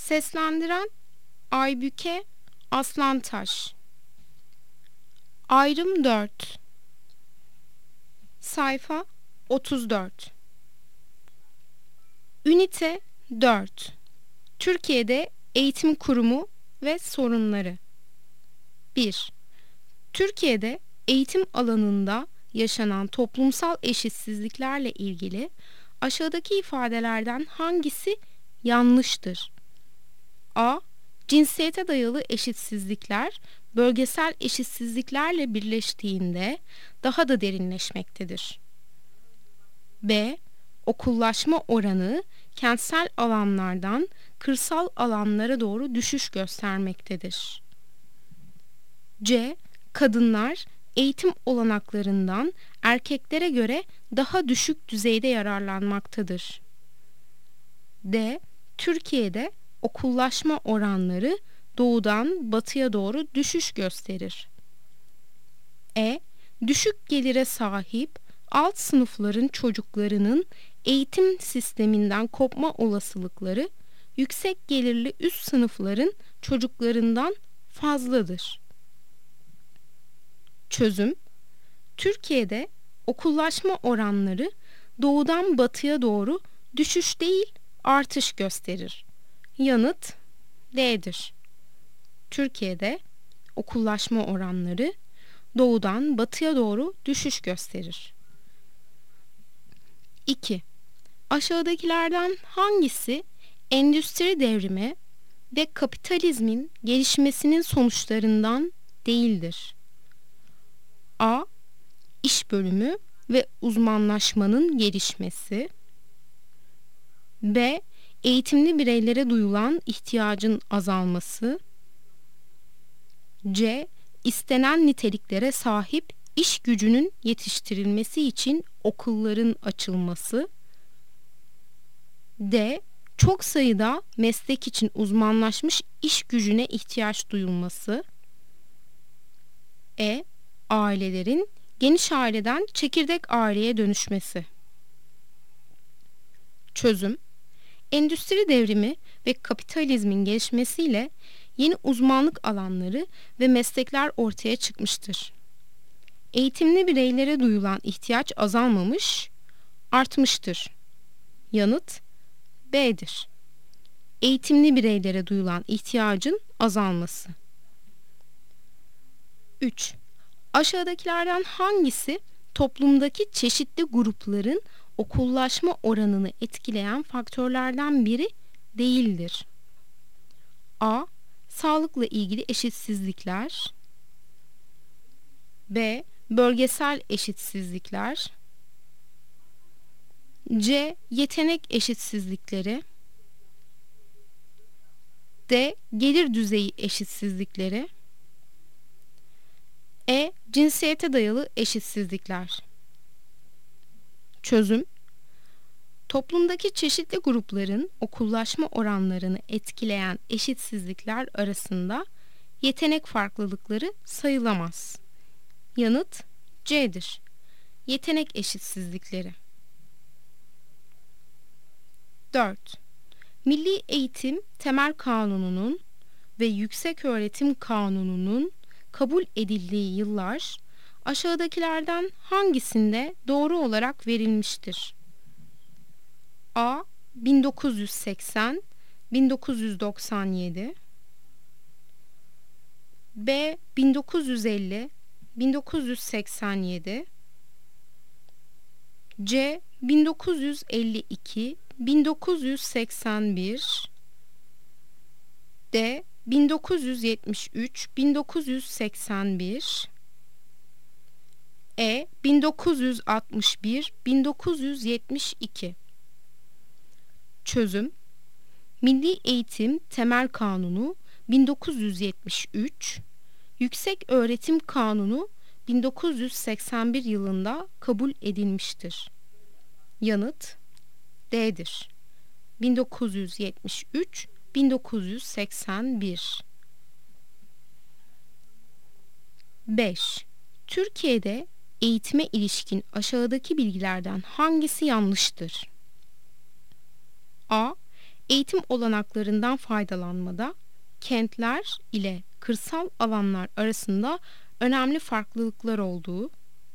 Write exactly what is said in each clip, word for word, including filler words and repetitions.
Seslendiren Aybüke Aslantaş. Ayrım dört. Sayfa otuz dört. Ünite dört. Türkiye'de eğitim kurumu ve sorunları. bir. Türkiye'de eğitim alanında yaşanan toplumsal eşitsizliklerle ilgili aşağıdaki ifadelerden hangisi yanlıştır? A. Cinsiyete dayalı eşitsizlikler bölgesel eşitsizliklerle birleştiğinde daha da derinleşmektedir. B. Okullaşma oranı kentsel alanlardan kırsal alanlara doğru düşüş göstermektedir. C. Kadınlar eğitim olanaklarından erkeklere göre daha düşük düzeyde yararlanmaktadır. D. Türkiye'de okullaşma oranları doğudan batıya doğru düşüş gösterir. E. Düşük gelire sahip alt sınıfların çocuklarının eğitim sisteminden kopma olasılıkları yüksek gelirli üst sınıfların çocuklarından fazladır. Çözüm: Türkiye'de okullaşma oranları doğudan batıya doğru düşüş değil, artış gösterir. Yanıt D'dir. Türkiye'de okullaşma oranları doğudan batıya doğru düşüş gösterir. iki. Aşağıdakilerden hangisi endüstri devrimi ve kapitalizmin gelişmesinin sonuçlarından değildir? A. İş bölümü ve uzmanlaşmanın gelişmesi. B. Eğitimli bireylere duyulan ihtiyacın azalması. C. İstenen niteliklere sahip iş gücünün yetiştirilmesi için okulların açılması. D. Çok sayıda meslek için uzmanlaşmış iş gücüne ihtiyaç duyulması. E. Ailelerin geniş aileden çekirdek aileye dönüşmesi. Çözüm: Endüstri devrimi ve kapitalizmin gelişmesiyle yeni uzmanlık alanları ve meslekler ortaya çıkmıştır. Eğitimli bireylere duyulan ihtiyaç azalmamış, artmıştır. Yanıt B'dir. Eğitimli bireylere duyulan ihtiyacın azalması. üç. Aşağıdakilerden hangisi toplumdaki çeşitli grupların okullaşma oranını etkileyen faktörlerden biri değildir? A. Sağlıkla ilgili eşitsizlikler. B. Bölgesel eşitsizlikler. C. Yetenek eşitsizlikleri. D. Gelir düzeyi eşitsizlikleri. E. Cinsiyete dayalı eşitsizlikler. Çözüm: Toplumdaki çeşitli grupların okullaşma oranlarını etkileyen eşitsizlikler arasında yetenek farklılıkları sayılamaz. Yanıt C'dir. Yetenek eşitsizlikleri. dört. Milli Eğitim Temel Kanunu'nun ve Yükseköğretim Kanunu'nun kabul edildiği yıllar aşağıdakilerden hangisinde doğru olarak verilmiştir? A. bin dokuz yüz seksen - bin dokuz yüz doksan yedi. B. bin dokuz yüz elli - bin dokuz yüz seksen yedi. C. bin dokuz yüz elli iki - bin dokuz yüz seksen bir. D. bin dokuz yüz yetmiş üç - bin dokuz yüz seksen bir. E. bin dokuz yüz altmış bir - bin dokuz yüz yetmiş iki. Çözüm: Milli Eğitim Temel Kanunu bin dokuz yüz yetmiş üç, Yükseköğretim Kanunu bin dokuz yüz seksen bir yılında kabul edilmiştir. Yanıt D'dir. bin dokuz yüz yetmiş üç - bin dokuz yüz seksen bir. beş. Türkiye'de eğitime ilişkin aşağıdaki bilgilerden hangisi yanlıştır? A. Eğitim olanaklarından faydalanmada kentler ile kırsal alanlar arasında önemli farklılıklar olduğu.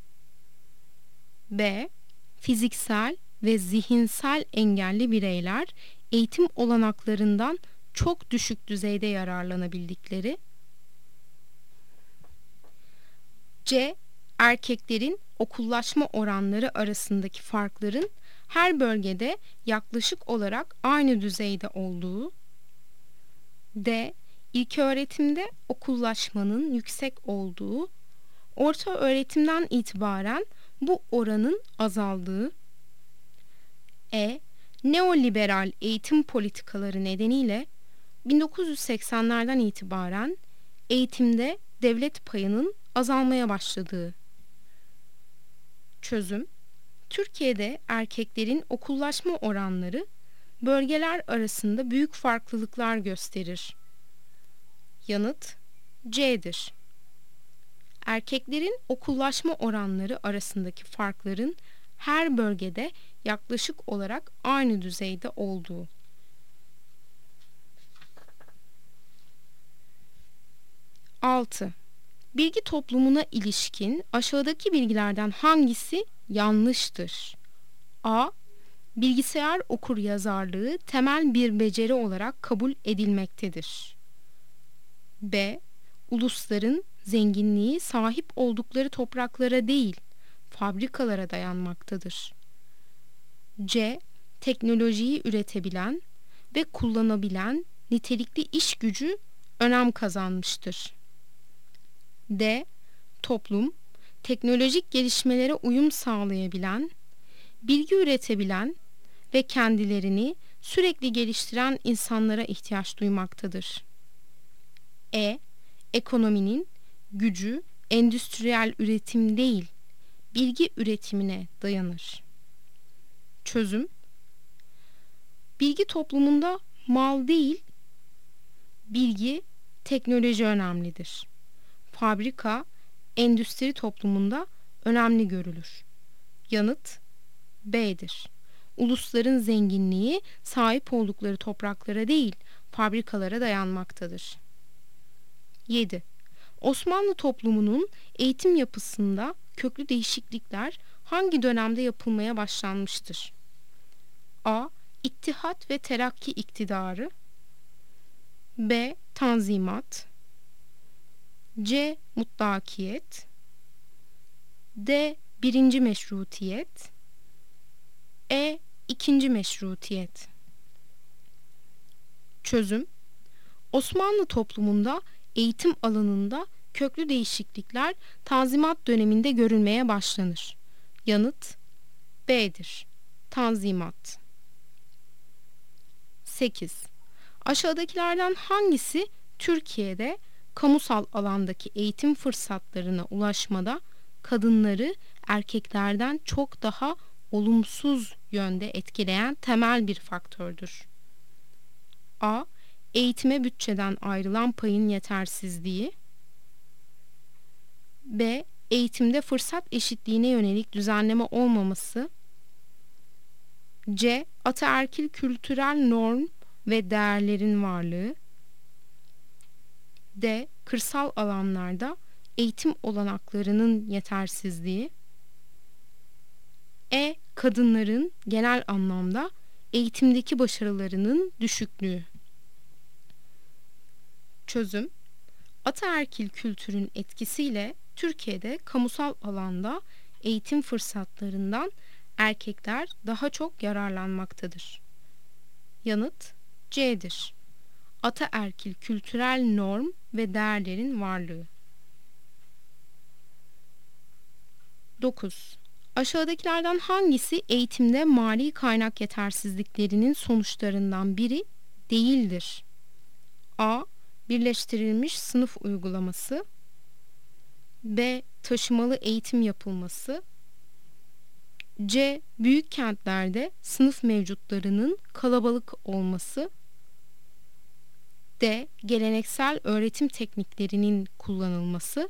B. Fiziksel ve zihinsel engelli bireyler eğitim olanaklarından çok düşük düzeyde yararlanabildikleri. C. Erkeklerin okullaşma oranları arasındaki farkların her bölgede yaklaşık olarak aynı düzeyde olduğu. D. İlköğretimde okullaşmanın yüksek olduğu, orta öğretimden itibaren bu oranın azaldığı. E. Neoliberal eğitim politikaları nedeniyle bin dokuz yüz seksenlerden itibaren eğitimde devlet payının azalmaya başladığı. Çözüm: Türkiye'de erkeklerin okullaşma oranları bölgeler arasında büyük farklılıklar gösterir. Yanıt C'dir. Erkeklerin okullaşma oranları arasındaki farkların her bölgede yaklaşık olarak aynı düzeyde olduğu. altı. Bilgi toplumuna ilişkin aşağıdaki bilgilerden hangisi yanlıştır? A. Bilgisayar okuryazarlığı temel bir beceri olarak kabul edilmektedir. B. Ulusların zenginliği sahip oldukları topraklara değil, fabrikalara dayanmaktadır. C. Teknolojiyi üretebilen ve kullanabilen nitelikli iş gücü önem kazanmıştır. D. Toplum, teknolojik gelişmelere uyum sağlayabilen, bilgi üretebilen ve kendilerini sürekli geliştiren insanlara ihtiyaç duymaktadır. E. Ekonominin gücü endüstriyel üretim değil, bilgi üretimine dayanır. Çözüm: Bilgi toplumunda mal değil, bilgi, teknoloji önemlidir. Fabrika, endüstri toplumunda önemli görülür. Yanıt B'dir. Ulusların zenginliği sahip oldukları topraklara değil, fabrikalara dayanmaktadır. yedi. Osmanlı toplumunun eğitim yapısında köklü değişiklikler hangi dönemde yapılmaya başlanmıştır? A. İttihat ve Terakki iktidarı. B. Tanzimat. C. Mutlakiyet. D. Birinci Meşrutiyet. E. İkinci Meşrutiyet. Çözüm: Osmanlı toplumunda eğitim alanında köklü değişiklikler Tanzimat döneminde görülmeye başlanır. Yanıt B'dir. Tanzimat. sekiz. Aşağıdakilerden hangisi Türkiye'de kamusal alandaki eğitim fırsatlarına ulaşmada kadınları erkeklerden çok daha olumsuz yönde etkileyen temel bir faktördür? A. Eğitime bütçeden ayrılan payın yetersizliği. B. Eğitimde fırsat eşitliğine yönelik düzenleme olmaması. C. Ataerkil kültürel norm ve değerlerin varlığı. D. Kırsal alanlarda eğitim olanaklarının yetersizliği. E. Kadınların genel anlamda eğitimdeki başarılarının düşüklüğü. Çözüm: Ataerkil kültürün etkisiyle Türkiye'de kamusal alanda eğitim fırsatlarından erkekler daha çok yararlanmaktadır. Yanıt C'dir. Ataerkil kültürel norm ve değerlerin varlığı. dokuz. Aşağıdakilerden hangisi eğitimde mali kaynak yetersizliklerinin sonuçlarından biri değildir? A. Birleştirilmiş sınıf uygulaması. B. Taşımalı eğitim yapılması. C. Büyük kentlerde sınıf mevcutlarının kalabalık olması. D. Geleneksel öğretim tekniklerinin kullanılması.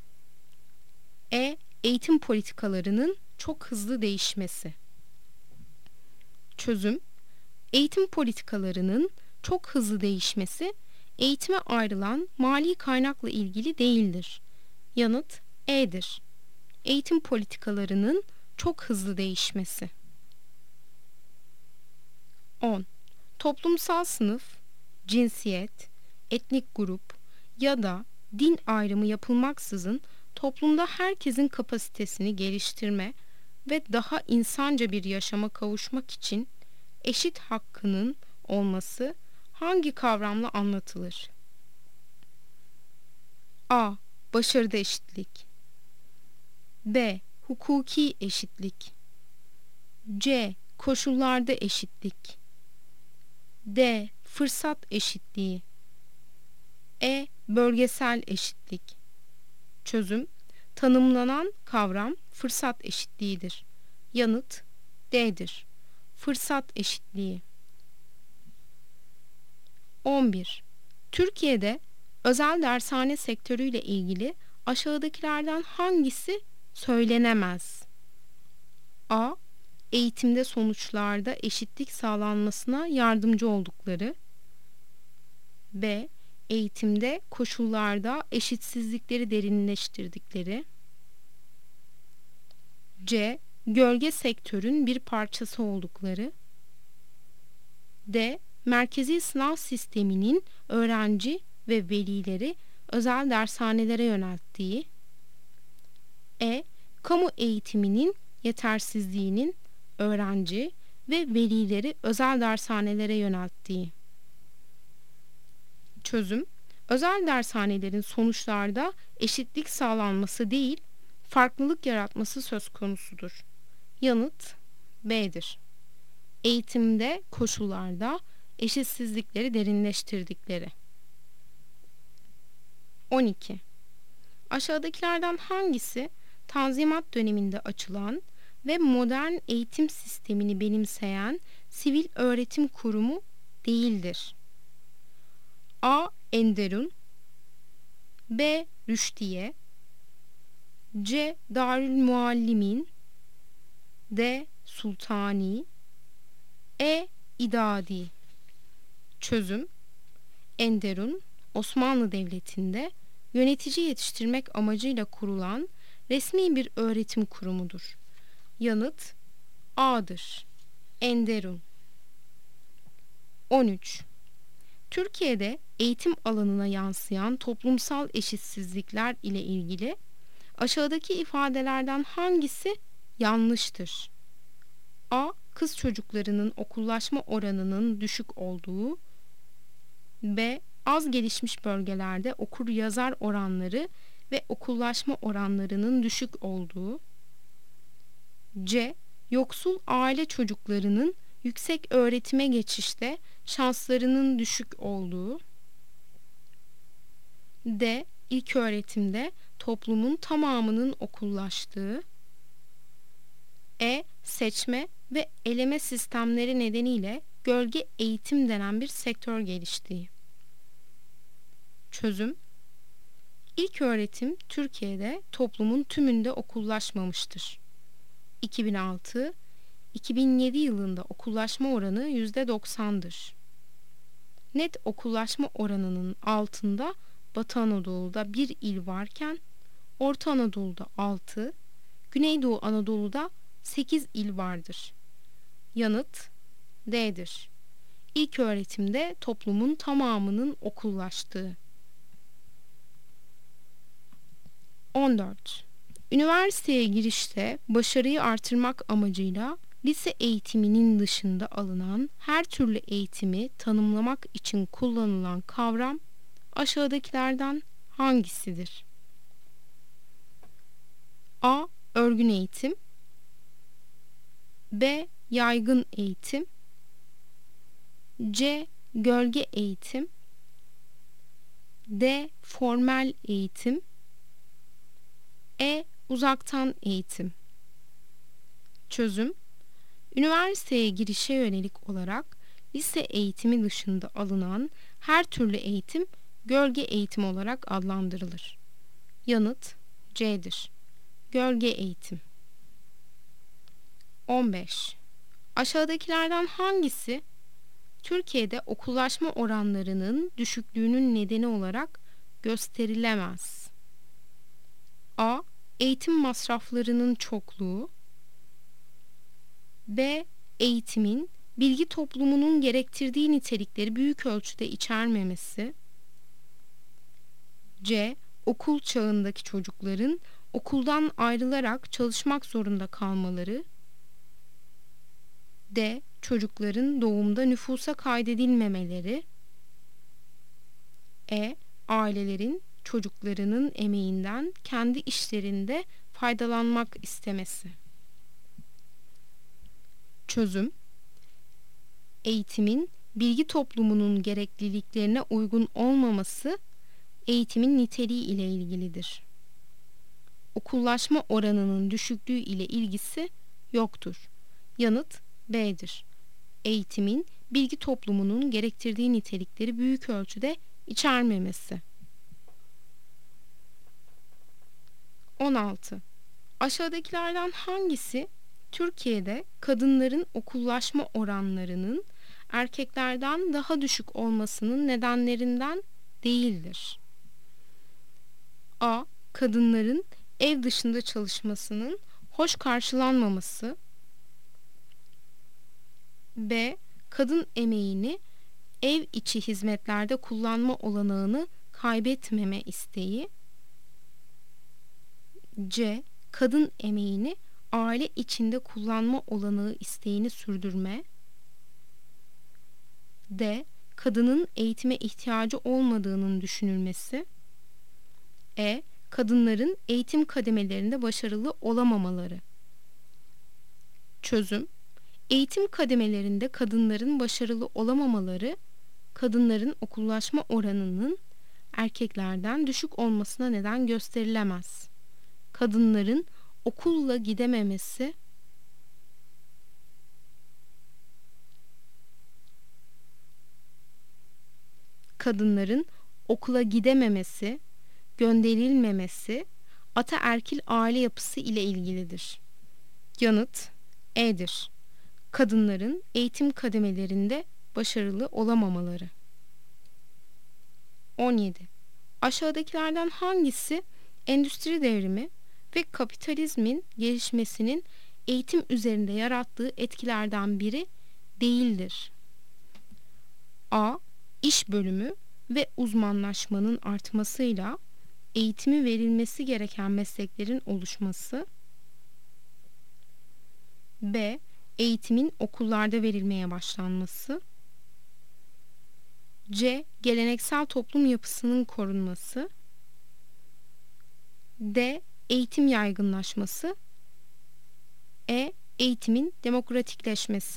E. Eğitim politikalarının çok hızlı değişmesi. Çözüm: Eğitim politikalarının çok hızlı değişmesi eğitime ayrılan mali kaynakla ilgili değildir. Yanıt E'dir. Eğitim politikalarının çok hızlı değişmesi. on. Toplumsal sınıf, cinsiyet, etnik grup ya da din ayrımı yapılmaksızın toplumda herkesin kapasitesini geliştirme ve daha insanca bir yaşama kavuşmak için eşit hakkının olması hangi kavramla anlatılır? A. Başarıda eşitlik. B. Hukuki eşitlik. C. Koşullarda eşitlik. D. Fırsat eşitliği. E. Bölgesel eşitlik. Çözüm: tanımlanan kavram fırsat eşitliğidir. Yanıt D'dir. Fırsat eşitliği. on bir. Türkiye'de özel dershane sektörüyle ilgili aşağıdakilerden hangisi söylenemez? A. Eğitimde sonuçlarda eşitlik sağlanmasına yardımcı oldukları. B. Eğitimde koşullarda eşitsizlikleri derinleştirdikleri. C. Gölge sektörün bir parçası oldukları. D. Merkezi sınav sisteminin öğrenci ve velileri özel dershanelere yönelttiği. E. Kamu eğitiminin yetersizliğinin öğrenci ve velileri özel dershanelere yönelttiği. Çözüm: özel dershanelerin sonuçlarda eşitlik sağlanması değil, farklılık yaratması söz konusudur. Yanıt B'dir. Eğitimde koşullarda eşitsizlikleri derinleştirdikleri. on iki. Aşağıdakilerden hangisi Tanzimat döneminde açılan ve modern eğitim sistemini benimseyen sivil öğretim kurumu değildir? A. Enderun. B. Rüşdiye. C. Darülmuallimin. D. Sultani. E. İdadi. Çözüm: Enderun, Osmanlı Devleti'nde yönetici yetiştirmek amacıyla kurulan resmi bir öğretim kurumudur. Yanıt A'dır. Enderun. on üç. Türkiye'de eğitim alanına yansıyan toplumsal eşitsizlikler ile ilgili aşağıdaki ifadelerden hangisi yanlıştır? A. Kız çocuklarının okullaşma oranının düşük olduğu. B. Az gelişmiş bölgelerde okur yazar oranları ve okullaşma oranlarının düşük olduğu. C. Yoksul aile çocuklarının yüksek öğretime geçişte şanslarının düşük olduğu. D. İlköğretimde toplumun tamamının okullaştığı. E. Seçme ve eleme sistemleri nedeniyle gölge eğitim denen bir sektör geliştiği. Çözüm: İlköğretim Türkiye'de toplumun tümünde okullaşmamıştır. iki bin altı iki bin yedi yılında okullaşma oranı yüzde doksan'dır. Net okullaşma oranının altında Batı Anadolu'da bir il varken Orta Anadolu'da altı, Güneydoğu Anadolu'da sekiz il vardır. Yanıt D'dir. İlköğretimde toplumun tamamının okullaştığı. on dört. Üniversiteye girişte başarıyı artırmak amacıyla lise eğitiminin dışında alınan her türlü eğitimi tanımlamak için kullanılan kavram aşağıdakilerden hangisidir? A. Örgün eğitim. B. Yaygın eğitim. C. Gölge eğitim. D. Formel eğitim. E. Uzaktan eğitim. Çözüm: Üniversiteye girişe yönelik olarak lise eğitimi dışında alınan her türlü eğitim gölge eğitim olarak adlandırılır. Yanıt C'dir. Gölge eğitim. on beş. Aşağıdakilerden hangisi Türkiye'de okullaşma oranlarının düşüklüğünün nedeni olarak gösterilemez? A. Eğitim masraflarının çokluğu. B. Eğitimin bilgi toplumunun gerektirdiği nitelikleri büyük ölçüde içermemesi. C. Okul çağındaki çocukların okuldan ayrılarak çalışmak zorunda kalmaları. D. Çocukların doğumda nüfusa kaydedilmemeleri. E. Ailelerin çocuklarının emeğinden kendi işlerinde faydalanmak istemesi. Çözüm: eğitimin bilgi toplumunun gerekliliklerine uygun olmaması eğitimin niteliği ile ilgilidir. Okullaşma oranının düşüklüğü ile ilgisi yoktur. Yanıt B'dir. Eğitimin bilgi toplumunun gerektirdiği nitelikleri büyük ölçüde içermemesi. on altı. Aşağıdakilerden hangisi Türkiye'de kadınların okullaşma oranlarının erkeklerden daha düşük olmasının nedenlerinden değildir? A. Kadınların ev dışında çalışmasının hoş karşılanmaması. B. Kadın emeğini ev içi hizmetlerde kullanma olanağını kaybetmeme isteği. C. Kadın emeğini aile içinde kullanma olanağı isteğini sürdürme. D. Kadının eğitime ihtiyacı olmadığının düşünülmesi. E. Kadınların eğitim kademelerinde başarılı olamamaları. Çözüm: eğitim kademelerinde kadınların başarılı olamamaları, kadınların okullaşma oranının erkeklerden düşük olmasına neden gösterilemez. Kadınların okulla gidememesi, kadınların okula gidememesi, gönderilmemesi, ataerkil aile yapısı ile ilgilidir. Yanıt E'dir. Kadınların eğitim kademelerinde başarılı olamamaları. on yedi. Aşağıdakilerden hangisi endüstri devrimi ve kapitalizmin gelişmesinin eğitim üzerinde yarattığı etkilerden biri değildir? A. İş bölümü ve uzmanlaşmanın artmasıyla eğitimi verilmesi gereken mesleklerin oluşması. B. Eğitimin okullarda verilmeye başlanması. C. Geleneksel toplum yapısının korunması. D. Eğitim yaygınlaşması. E. Eğitimin demokratikleşmesi.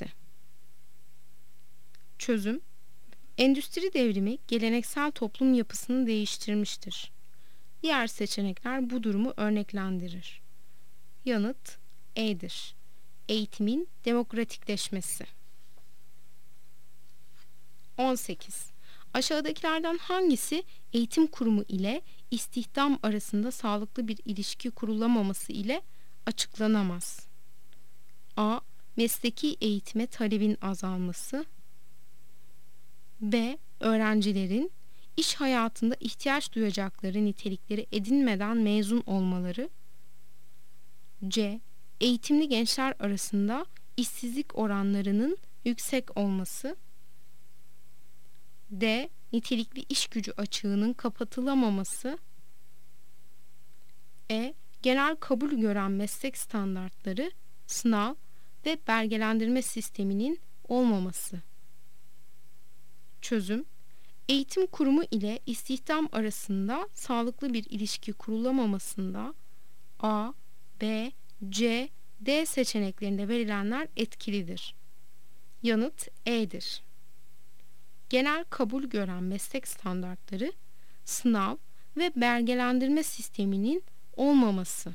Çözüm: endüstri devrimi geleneksel toplum yapısını değiştirmiştir. Diğer seçenekler bu durumu örneklendirir. Yanıt E'dir. Eğitimin demokratikleşmesi. on sekiz. Aşağıdakilerden hangisi eğitim kurumu ile istihdam arasında sağlıklı bir ilişki kurulamaması ile açıklanamaz? A. Mesleki eğitime talebin azalması. B. Öğrencilerin iş hayatında ihtiyaç duyacakları nitelikleri edinmeden mezun olmaları. C. Eğitimli gençler arasında işsizlik oranlarının yüksek olması. D. Nitelikli iş gücü açığının kapatılamaması. E. Genel kabul gören meslek standartları, sınav ve belgelendirme sisteminin olmaması. Çözüm: eğitim kurumu ile istihdam arasında sağlıklı bir ilişki kurulamamasında A, B, C, D seçeneklerinde verilenler etkilidir. Yanıt E'dir. Genel kabul gören meslek standartları, sınav ve belgelendirme sisteminin olmaması.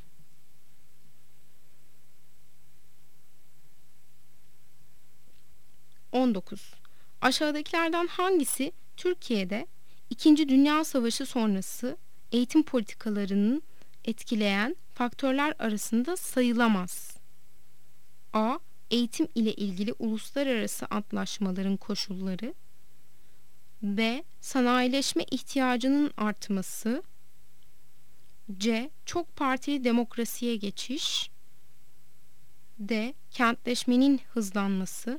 on dokuz. Aşağıdakilerden hangisi Türkiye'de İkinci Dünya Savaşı sonrası eğitim politikalarının etkileyen faktörler arasında sayılamaz? A. eğitim ile ilgili uluslararası antlaşmaların koşulları. B. Sanayileşme ihtiyacının artması. C. Çok partili demokrasiye geçiş. D. Kentleşmenin hızlanması.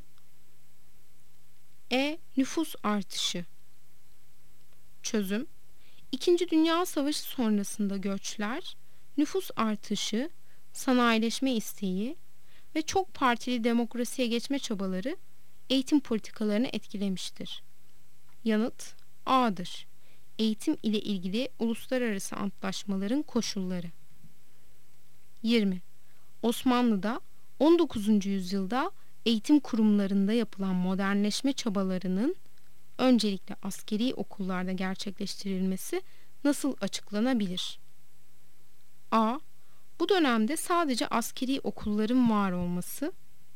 E. Nüfus artışı. Çözüm: İkinci Dünya Savaşı sonrasında göçler, nüfus artışı, sanayileşme isteği ve çok partili demokrasiye geçme çabaları eğitim politikalarını etkilemiştir. Yanıt A'dır. Eğitim ile ilgili uluslararası antlaşmaların koşulları. yirmi. Osmanlı'da on dokuzuncu yüzyılda eğitim kurumlarında yapılan modernleşme çabalarının öncelikle askeri okullarda gerçekleştirilmesi nasıl açıklanabilir? A. Bu dönemde sadece askeri okulların var olması.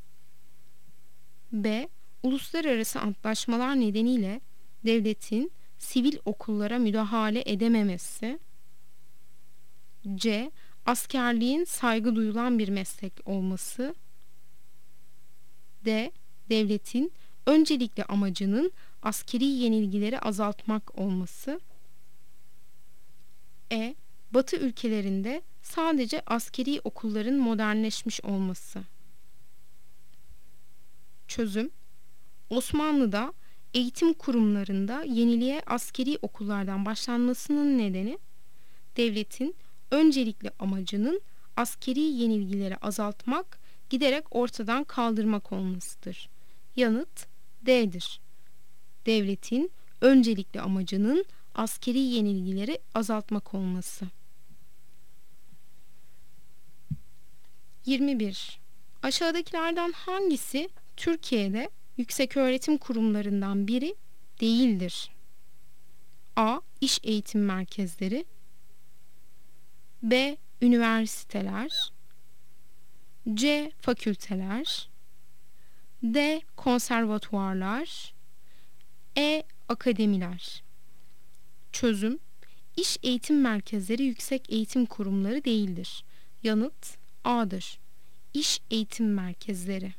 B. Uluslararası antlaşmalar nedeniyle devletin sivil okullara müdahale edememesi. C. Askerliğin saygı duyulan bir meslek olması. D. Devletin öncelikle amacının askeri yenilgileri azaltmak olması. E. Batı ülkelerinde sadece askeri okulların modernleşmiş olması. Çözüm: Osmanlı'da eğitim kurumlarında yeniliğe askeri okullardan başlanmasının nedeni devletin öncelikli amacının askeri yenilgileri azaltmak, giderek ortadan kaldırmak olmasıdır. Yanıt D'dir. Devletin öncelikli amacının askeri yenilgileri azaltmak olması. yirmi bir. Aşağıdakilerden hangisi Türkiye'de yükseköğretim kurumlarından biri değildir? A. İş eğitim merkezleri. B. Üniversiteler. C. Fakülteler. D. Konservatuvarlar. E. Akademiler. Çözüm: İş eğitim merkezleri yüksek eğitim kurumları değildir. Yanıt A'dır. İş eğitim merkezleri.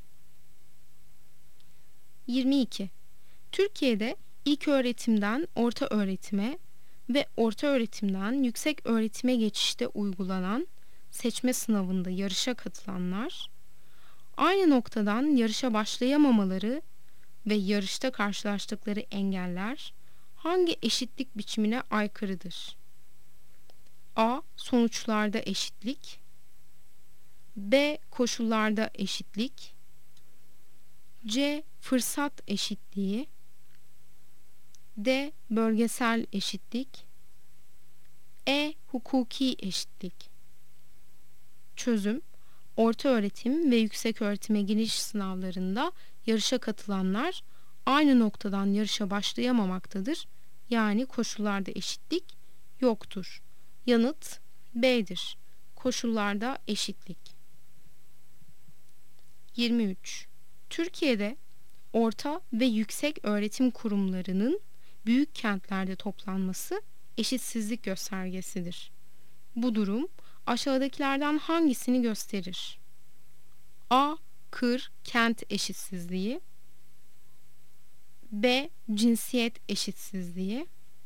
yirmi iki. Türkiye'de ilköğretimden orta öğretime ve orta öğretimden yüksek öğretime geçişte uygulanan seçme sınavında yarışa katılanlar, aynı noktadan yarışa başlayamamaları ve yarışta karşılaştıkları engeller hangi eşitlik biçimine aykırıdır? A. Sonuçlarda eşitlik. B. Koşullarda eşitlik. C. Fırsat eşitliği. D. Bölgesel eşitlik. E. Hukuki eşitlik. Çözüm: Orta öğretim ve yüksek öğretime giriş sınavlarında yarışa katılanlar aynı noktadan yarışa başlayamamaktadır. Yani koşullarda eşitlik yoktur. Yanıt B'dir. Koşullarda eşitlik. yirmi üç. Türkiye'de orta ve yüksek öğretim kurumlarının büyük kentlerde toplanması eşitsizlik göstergesidir. Bu durum aşağıdakilerden hangisini gösterir? A. Kır kent eşitsizliği. B. Cinsiyet eşitsizliği.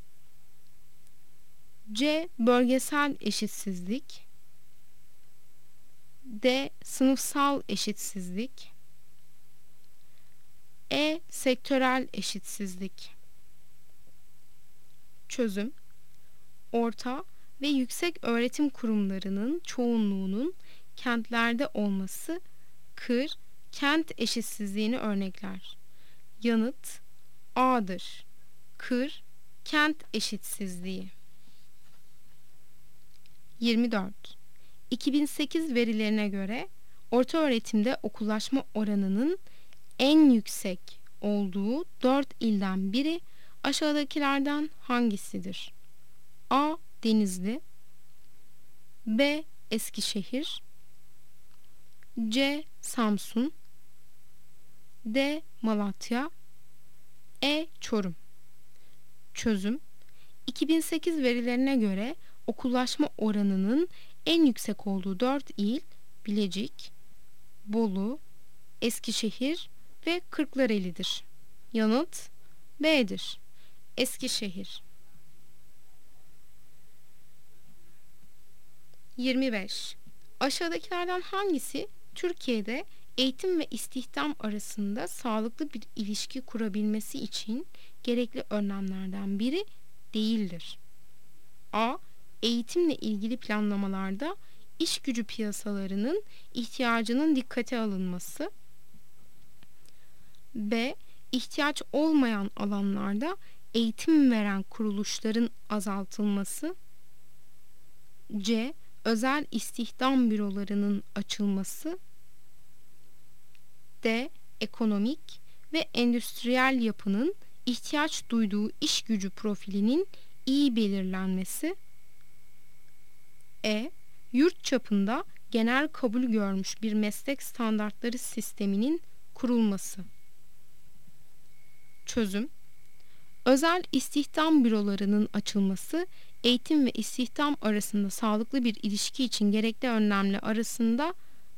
C. Bölgesel eşitsizlik. D. Sınıfsal eşitsizlik. E. Sektörel eşitsizlik. Çözüm: Orta ve yüksek öğretim kurumlarının çoğunluğunun kentlerde olması kır kent eşitsizliğini örnekler. Yanıt A'dır. Kır kent eşitsizliği. yirmi dört. iki bin sekiz verilerine göre orta öğretimde okullaşma oranının en yüksek olduğu dört ilden biri aşağıdakilerden hangisidir? A. Denizli. B. Eskişehir. C. Samsun. D. Malatya. E. Çorum. Çözüm: iki bin sekiz verilerine göre okullaşma oranının en yüksek olduğu dört il Bilecik, Bolu, Eskişehir ve Kırklareli'dir. Yanıt B'dir. Eskişehir. yirmi beş. Aşağıdakilerden hangisi Türkiye'de eğitim ve istihdam arasında sağlıklı bir ilişki kurabilmesi için gerekli önlemlerden biri değildir? A. Eğitimle ilgili planlamalarda iş gücü piyasalarının ihtiyacının dikkate alınması. B. İhtiyaç olmayan alanlarda eğitim veren kuruluşların azaltılması. C. Özel istihdam bürolarının açılması. D. Ekonomik ve endüstriyel yapının ihtiyaç duyduğu iş gücü profilinin iyi belirlenmesi. E. Yurt çapında genel kabul görmüş bir meslek standartları sisteminin kurulması. Çözüm: özel istihdam bürolarının açılması, eğitim ve istihdam arasında sağlıklı bir ilişki için gerekli önlemler arasında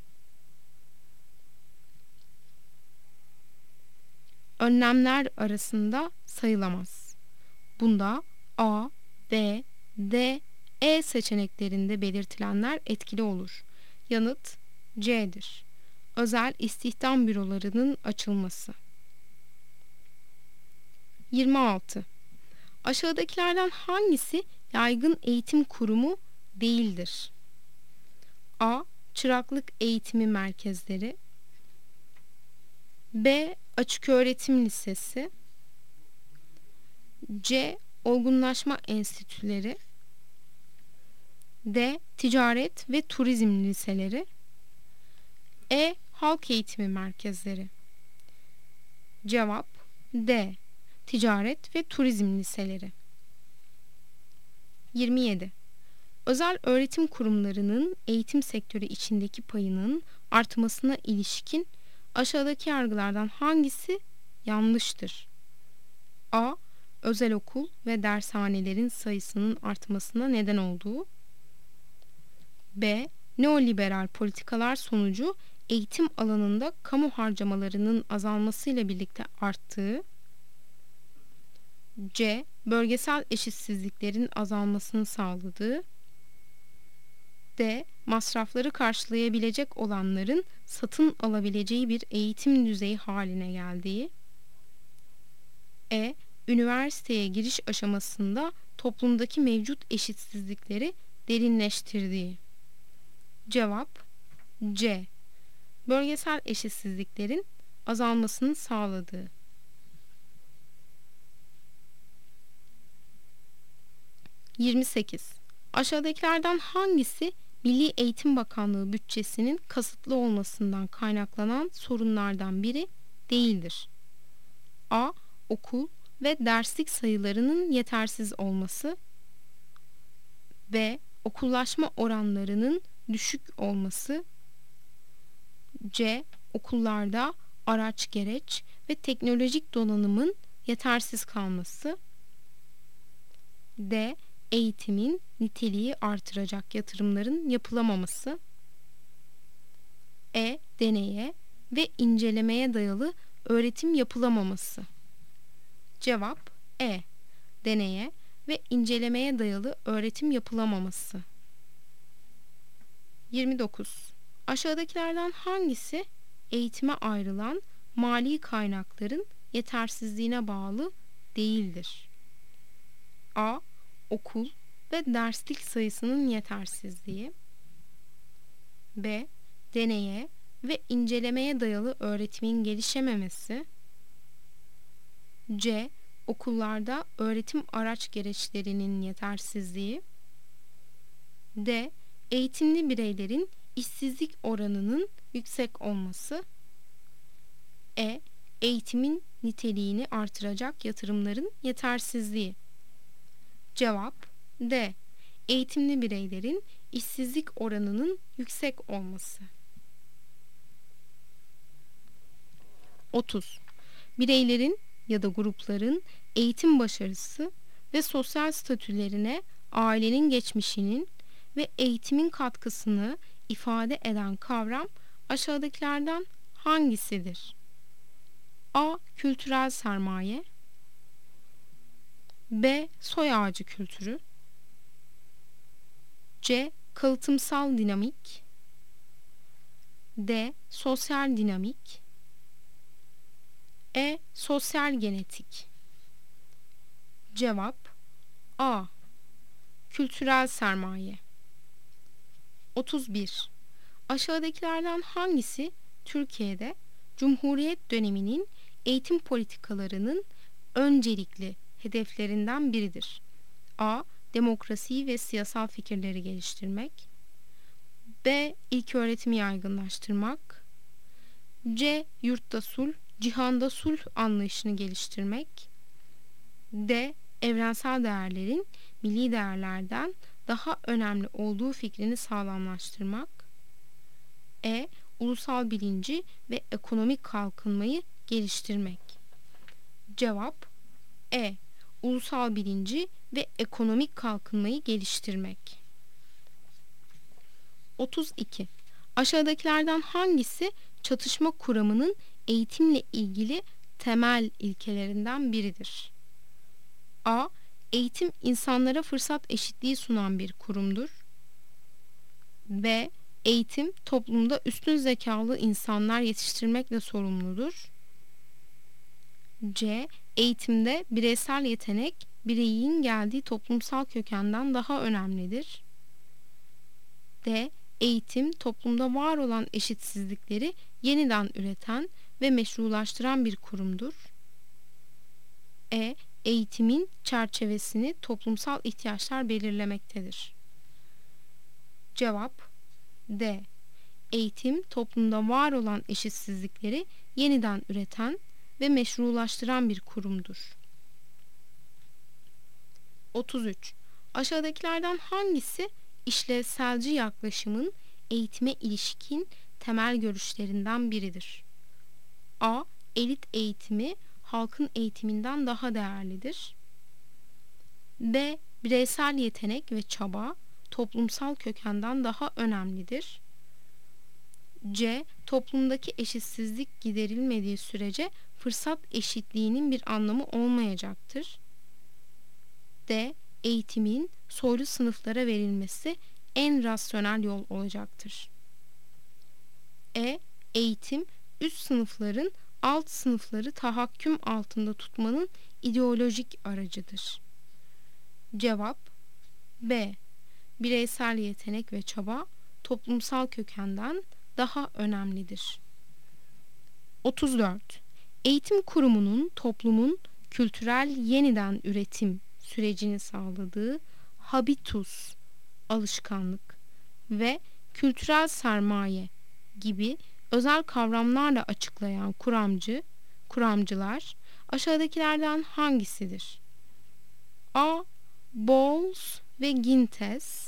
önlemler arasında sayılamaz. Bunda A, B, D, E seçeneklerinde belirtilenler etkili olur. Yanıt C'dir. Özel istihdam bürolarının açılması. yirmi altı. Aşağıdakilerden hangisi yaygın eğitim kurumu değildir? A. Çıraklık eğitimi merkezleri. B. Açıköğretim lisesi. C. Olgunlaşma enstitüleri. D. Ticaret ve turizm liseleri. E. Halk eğitimi merkezleri. Cevap D. Ticaret ve turizm liseleri. yirmi yedi. Özel öğretim kurumlarının eğitim sektörü içindeki payının artmasına ilişkin aşağıdaki yargılardan hangisi yanlıştır? A. Özel okul ve dershanelerin sayısının artmasına neden olduğu. B. Neoliberal politikalar sonucu eğitim alanında kamu harcamalarının azalmasıyla birlikte arttığı. C. Bölgesel eşitsizliklerin azalmasını sağladığı. D. Masrafları karşılayabilecek olanların satın alabileceği bir eğitim düzeyi haline geldiği. E. Üniversiteye giriş aşamasında toplumdaki mevcut eşitsizlikleri derinleştirdiği. Cevap C. Bölgesel eşitsizliklerin azalmasını sağladığı. yirmi sekiz. Aşağıdakilerden hangisi Milli Eğitim Bakanlığı bütçesinin kasıtlı olmasından kaynaklanan sorunlardan biri değildir? A. Okul ve derslik sayılarının yetersiz olması. B. Okullaşma oranlarının düşük olması. C. Okullarda araç gereç ve teknolojik donanımın yetersiz kalması. D. Eğitimin niteliği artıracak yatırımların yapılamaması. E. Deneye ve incelemeye dayalı öğretim yapılamaması. Cevap E. Deneye ve incelemeye dayalı öğretim yapılamaması. yirmi dokuz. Aşağıdakilerden hangisi eğitime ayrılan mali kaynakların yetersizliğine bağlı değildir? A. Okul ve derslik sayısının yetersizliği. B. Deneye ve incelemeye dayalı öğretimin gelişememesi. C. Okullarda öğretim araç gereçlerinin yetersizliği. D. Eğitimli bireylerin işsizlik oranının yüksek olması. E. Eğitimin niteliğini artıracak yatırımların yetersizliği. Cevap D. Eğitimli bireylerin işsizlik oranının yüksek olması. otuz. Bireylerin ya da grupların eğitim başarısı ve sosyal statülerine ailenin geçmişinin ve eğitimin katkısını ifade eden kavram aşağıdakilerden hangisidir? A. Kültürel sermaye, B. Soy ağacı kültürü, C. Kalıtımsal dinamik, D. Sosyal dinamik, E. Sosyal genetik. Cevap A. Kültürel sermaye. otuz bir. Aşağıdakilerden hangisi Türkiye'de Cumhuriyet döneminin eğitim politikalarının öncelikli hedeflerinden biridir? A. Demokrasiyi ve siyasal fikirleri geliştirmek, B. İlköğretimi yaygınlaştırmak, C. Yurtta sulh, cihanda sulh anlayışını geliştirmek, D. Evrensel değerlerin milli değerlerden daha önemli olduğu fikrini sağlamlaştırmak, E. Ulusal bilinci ve ekonomik kalkınmayı geliştirmek. Cevap E. Ulusal bilinci ve ekonomik kalkınmayı geliştirmek. otuz iki. Aşağıdakilerden hangisi çatışma kuramının eğitimle ilgili temel ilkelerinden biridir? A. Eğitim insanlara fırsat eşitliği sunan bir kurumdur. B. Eğitim toplumda üstün zekalı insanlar yetiştirmekle sorumludur. C. Eğitimde bireysel yetenek bireyin geldiği toplumsal kökenden daha önemlidir. D. Eğitim toplumda var olan eşitsizlikleri yeniden üreten ve meşrulaştıran bir kurumdur. E. Eğitimin çerçevesini toplumsal ihtiyaçlar belirlemektedir. Cevap D. Eğitim toplumda var olan eşitsizlikleri yeniden üreten ve meşrulaştıran bir kurumdur. otuz üç. Aşağıdakilerden hangisi işlevselci yaklaşımın eğitime ilişkin temel görüşlerinden biridir? A. Elit eğitimi halkın eğitiminden daha değerlidir. B. Bireysel yetenek ve çaba toplumsal kökenden daha önemlidir. C. Toplumdaki eşitsizlik giderilmediği sürece fırsat eşitliğinin bir anlamı olmayacaktır. D. Eğitimin soylu sınıflara verilmesi en rasyonel yol olacaktır. E. Eğitim üst sınıfların alt sınıfları tahakküm altında tutmanın ideolojik aracıdır. Cevap B. Bireysel yetenek ve çaba toplumsal kökenden daha önemlidir. otuz dört. Eğitim kurumunun toplumun kültürel yeniden üretim sürecini sağladığı habitus, alışkanlık ve kültürel sermaye gibi özel kavramlarla açıklayan kuramcı, kuramcılar aşağıdakilerden hangisidir? A. Bowles ve Gintes,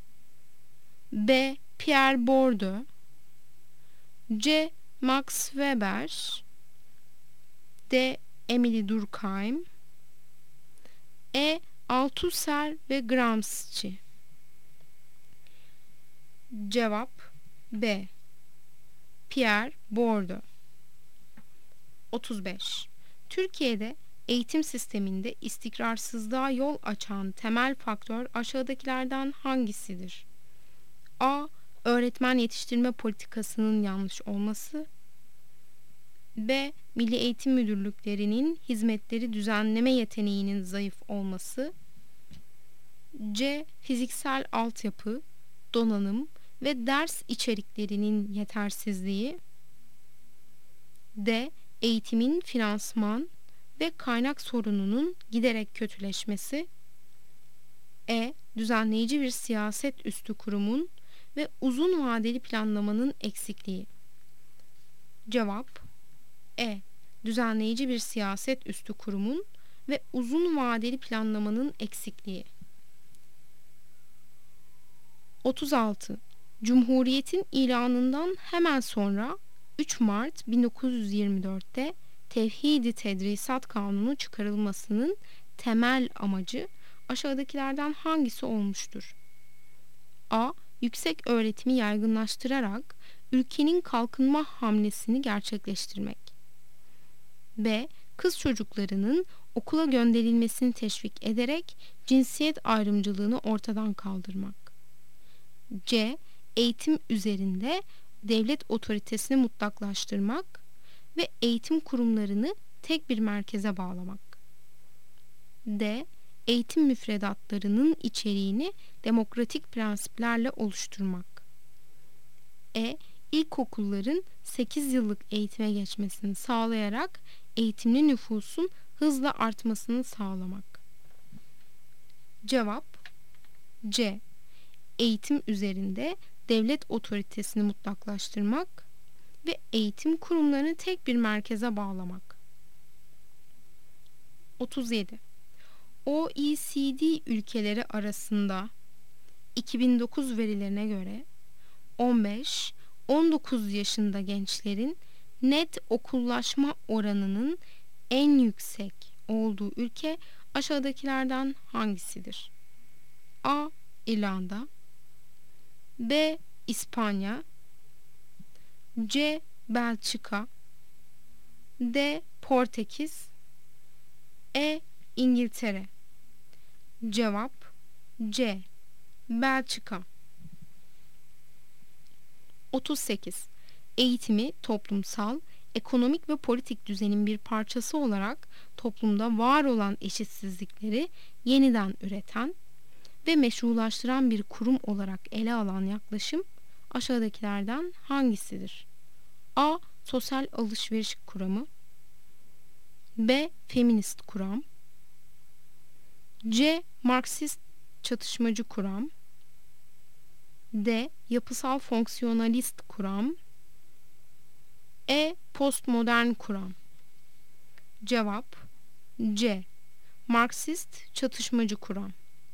B. Pierre Bourdieu, C. Max Weber, D. Emile Durkheim, E. Althusser ve Gramsci. Cevap B. Pierre Bourdieu. otuz beş. Türkiye'de eğitim sisteminde istikrarsızlığa yol açan temel faktör aşağıdakilerden hangisidir? A. Öğretmen yetiştirme politikasının yanlış olması, B. Milli Eğitim Müdürlüklerinin hizmetleri düzenleme yeteneğinin zayıf olması, C. Fiziksel altyapı, donanım ve ders içeriklerinin yetersizliği, D. Eğitimin finansman ve kaynak sorununun giderek kötüleşmesi, E. Düzenleyici bir siyaset üstü kurumun ve uzun vadeli planlamanın eksikliği. Cevap E. Düzenleyici bir siyaset üstü kurumun ve uzun vadeli planlamanın eksikliği. otuz altı. Cumhuriyetin ilanından hemen sonra üç Mart bin dokuz yüz yirmi dört'te Tevhid-i Tedrisat Kanunu çıkarılmasının temel amacı aşağıdakilerden hangisi olmuştur? A. yüksek öğretimi yaygınlaştırarak ülkenin kalkınma hamlesini gerçekleştirmek. B. Kız çocuklarının okula gönderilmesini teşvik ederek cinsiyet ayrımcılığını ortadan kaldırmak. C. Eğitim üzerinde devlet otoritesini mutlaklaştırmak ve eğitim kurumlarını tek bir merkeze bağlamak. D. Eğitim müfredatlarının içeriğini demokratik prensiplerle oluşturmak. E. İlkokulların sekiz yıllık eğitime geçmesini sağlayarak eğitimli nüfusun hızla artmasını sağlamak. Cevap C. Eğitim üzerinde devlet otoritesini mutlaklaştırmak ve eğitim kurumlarını tek bir merkeze bağlamak. otuz yedi. O E C D ülkeleri arasında iki bin dokuz verilerine göre on beş on dokuz yaşında gençlerin net okullaşma oranının en yüksek olduğu ülke aşağıdakilerden hangisidir? A. İrlanda, B. İspanya, C. Belçika, D. Portekiz, E. İngiltere. Cevap C. Belçika. otuz sekiz. Eğitimi toplumsal, ekonomik ve politik düzenin bir parçası olarak toplumda var olan eşitsizlikleri yeniden üreten ve meşrulaştıran bir kurum olarak ele alan yaklaşım aşağıdakilerden hangisidir? A. Sosyal alışveriş kuramı, B. Feminist kuram, C. Marksist çatışmacı kuram, D. Yapısal fonksiyonalist kuram, E. Postmodern kuram. Cevap C. Marksist çatışmacı kuram.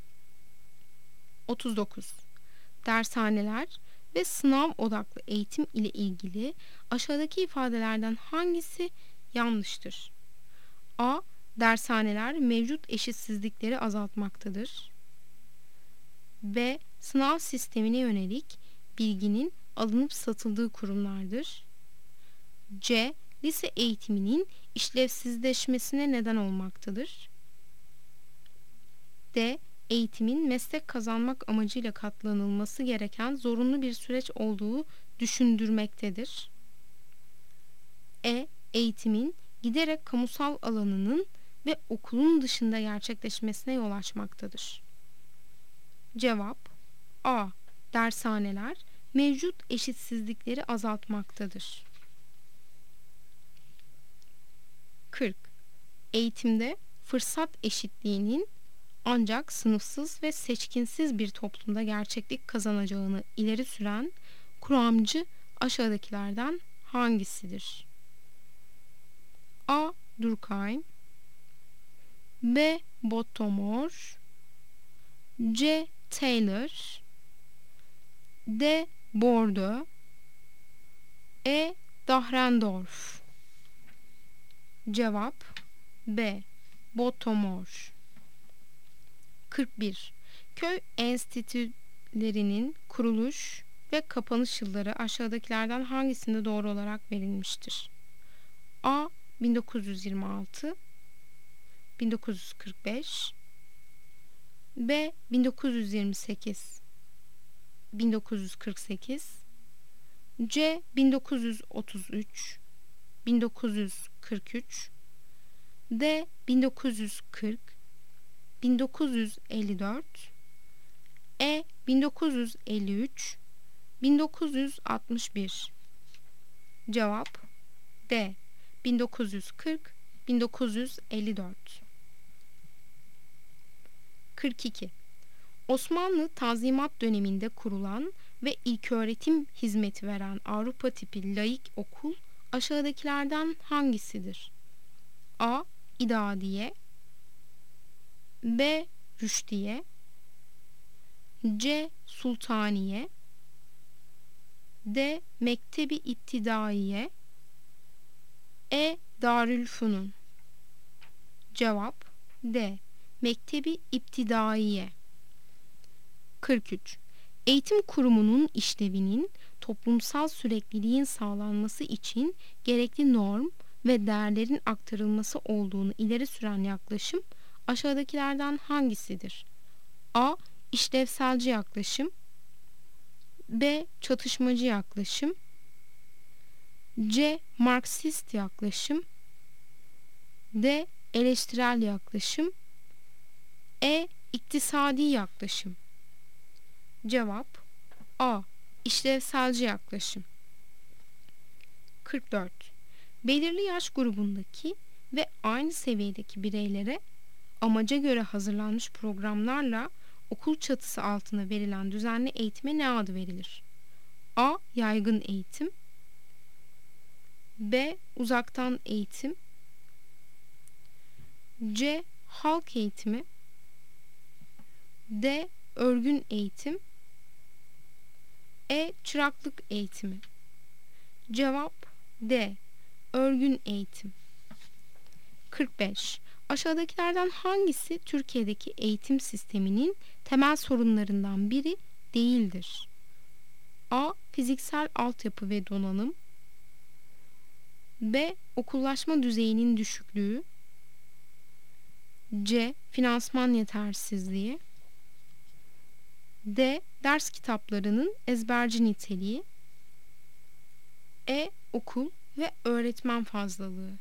otuz dokuz. Dershaneler ve sınav odaklı eğitim ile ilgili aşağıdaki ifadelerden hangisi yanlıştır? A. Dershaneler mevcut eşitsizlikleri azaltmaktadır. B. Sınav sistemine yönelik bilginin alınıp satıldığı kurumlardır. C. Lise eğitiminin işlevsizleşmesine neden olmaktadır. D. Eğitimin meslek kazanmak amacıyla katlanılması gereken zorunlu bir süreç olduğu düşündürmektedir. E. Eğitimin giderek kamusal alanının ve okulun dışında gerçekleşmesine yol açmaktadır. Cevap A. Dershaneler mevcut eşitsizlikleri azaltmaktadır. kırk. Eğitimde fırsat eşitliğinin ancak sınıfsız ve seçkinsiz bir toplumda gerçeklik kazanacağını ileri süren kuramcı aşağıdakilerden hangisidir? A. Durkheim, B. Bottomore, C. Taylor, D. Bourdieu, E. Dahrendorf. Cevap B. Bottomore. kırk bir. Köy enstitülerinin kuruluş ve kapanış yılları aşağıdakilerden hangisinde doğru olarak verilmiştir? A. bin dokuz yüz yirmi altı, bin dokuz yüz kırk beş, B. bin dokuz yüz yirmi sekiz, bin dokuz yüz kırk sekiz, C. bin dokuz yüz otuz üç, bin dokuz yüz kırk üç, D. bin dokuz yüz kırk, bin dokuz yüz elli dört, E. bin dokuz yüz elli üç, bin dokuz yüz altmış bir. Cevap D. bin dokuz yüz kırk, bin dokuz yüz elli dört. kırk iki. Osmanlı Tanzimat döneminde kurulan ve ilköğretim hizmeti veren Avrupa tipi laik okul aşağıdakilerden hangisidir? A. İdadiye, B. Rüşdiye, C. Sultaniye, D. Mektebi İptidaiye, E. Darülfünun. Cevap D. Mektebi İptidaiye. kırk üç. Eğitim kurumunun işlevinin toplumsal sürekliliğin sağlanması için gerekli norm ve değerlerin aktarılması olduğunu ileri süren yaklaşım aşağıdakilerden hangisidir? A. İşlevselci yaklaşım. B. Çatışmacı yaklaşım. C. Marksist yaklaşım. D. Eleştirel yaklaşım. E. İktisadi yaklaşım. Cevap A. İşlevselci yaklaşım. kırk dört. Belirli yaş grubundaki ve aynı seviyedeki bireylere amaca göre hazırlanmış programlarla okul çatısı altında verilen düzenli eğitime ne adı verilir? A. Yaygın eğitim. B. Uzaktan eğitim. C. Halk eğitimi. D. Örgün eğitim. E. Çıraklık eğitimi. Cevap D. Örgün eğitim. kırk beş. Aşağıdakilerden hangisi Türkiye'deki eğitim sisteminin temel sorunlarından biri değildir? A. Fiziksel altyapı ve donanım. B. Okullaşma düzeyinin düşüklüğü. C. Finansman yetersizliği. D. Ders kitaplarının ezberci niteliği. E. Okul ve öğretmen fazlalığı.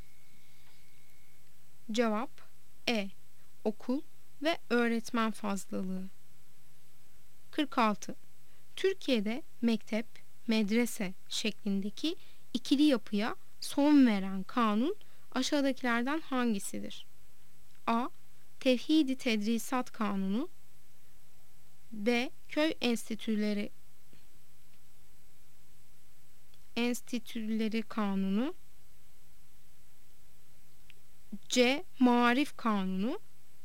Cevap E. Okul ve öğretmen fazlalığı. kırk altı. Türkiye'de mektep, medrese şeklindeki ikili yapıya son veren kanun aşağıdakilerden hangisidir? A. Tevhid-i Tedrisat Kanunu. B. Köy enstitüleri enstitüleri kanunu. C. Maarif Kanunu.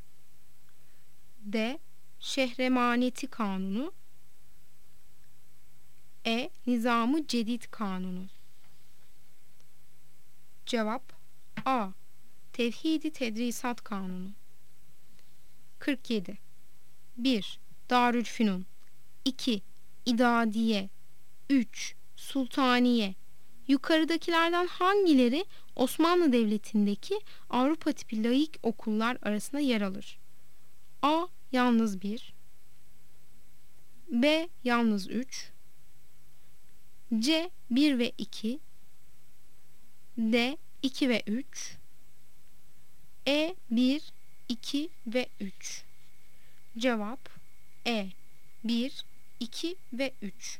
D. Şehremaneti Kanunu. E. Nizam-ı Cedid Kanunu. Cevap A. Tevhid-i Tedrisat Kanunu. kırk yedi. bir. Darülfünun. iki. İdadiye. üç. Sultaniye. Yukarıdakilerden hangileri Osmanlı Devleti'ndeki Avrupa tipi laik okullar arasında yer alır? A. Yalnız bir. B. Yalnız üç. C. bir ve iki. D. iki ve üç. E. bir, iki ve üç. Cevap E. bir, iki ve üç.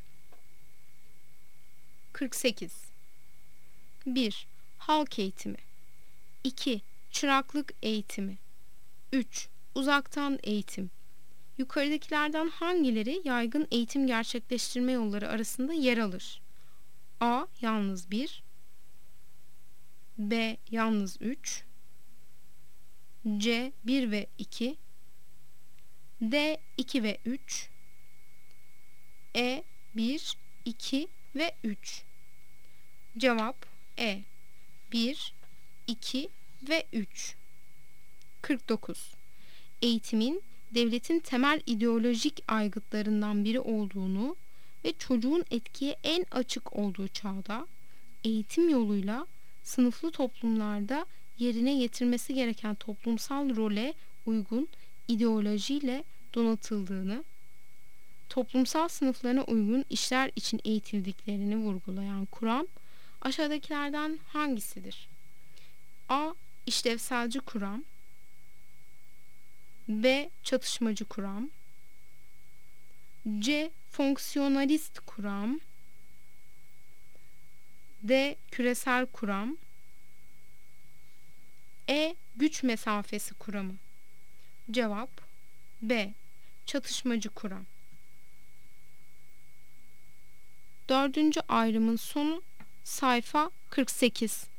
kırk sekiz. bir. Halk eğitimi. iki. Çıraklık eğitimi. üç. Uzaktan eğitim. Yukarıdakilerden hangileri yaygın eğitim gerçekleştirme yolları arasında yer alır? A. Yalnız bir. B. Yalnız üç. C. bir ve iki. D. iki ve üç. E. bir, iki ve üç. Cevap E. bir, iki ve üç. kırk dokuz. Eğitimin devletin temel ideolojik aygıtlarından biri olduğunu ve çocuğun etkiye en açık olduğu çağda eğitim yoluyla sınıflı toplumlarda yerine getirmesi gereken toplumsal role uygun ideolojiyle donatıldığını, toplumsal sınıflarına uygun işler için eğitildiklerini vurgulayan kuram aşağıdakilerden hangisidir? A. İşlevselci kuram. B. Çatışmacı kuram. C. Fonksiyonalist kuram. D. Küresel kuram. E. Güç mesafesi kuramı. Cevap B. Çatışmacı kuram. Dördüncü ayrımın sonu sayfa kırk sekiz.